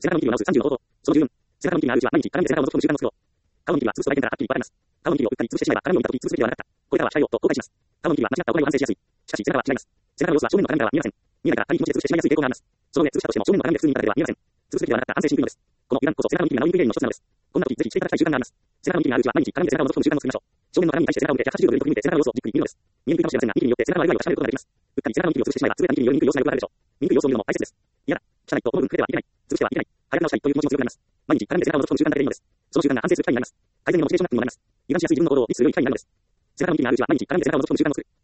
背中のニキビを直す30の方法。その十分。背中のニキビがあるうちは毎日絡んで背中を除く習慣を作ろう。顔のニキビは潰すと来店からはっきり分かれます。顔のニキビを打ったり潰してしまえば絡みを見たとき潰すべきではなかった。これからは控えようと後悔します。顔のニキビは間違った行いを反省しやすい。しかし背中は違います。背中の様子は正面の鏡からは見えません。見えないから軽い気持ちで潰してしまいやすい傾向があります。その上、潰したとしても正面の鏡で普通に見ただけでは見えません。潰すべきではなかった反省しにくいのです。この油断こそ背中のニキビが治りにくい原因の一つなのです。こんな時ぜひしていただきたい習慣があります。背中のニキビがあるうちは毎日絡んで背中を除く習慣を作りましょう。正面の鏡に対して背中を向け180度上に振り向いて背中の様子をじっくり見るのです。見えにくいかもしれませんが、ニキビによって背中の割合を確かめることができます。うっかり背中のニキビを潰してしまえば、潰れたニキビにより見にくい様子がよくあるでしょう。見にくい様子を見るのも大切です。嫌だ。汚いと思う分触れてはいけない。潰してはいけない。早く直したいという気持ちも強くなります。毎日絡んで背中を除く習慣だけでいいのです。その習慣が反省する機会になります。改善へのモチベーションアップにもなります。油断しやすい自分の行動を意識する良い機会になるのです。背中のニキビがあるうちは毎日絡んで背中を除く習慣を作る。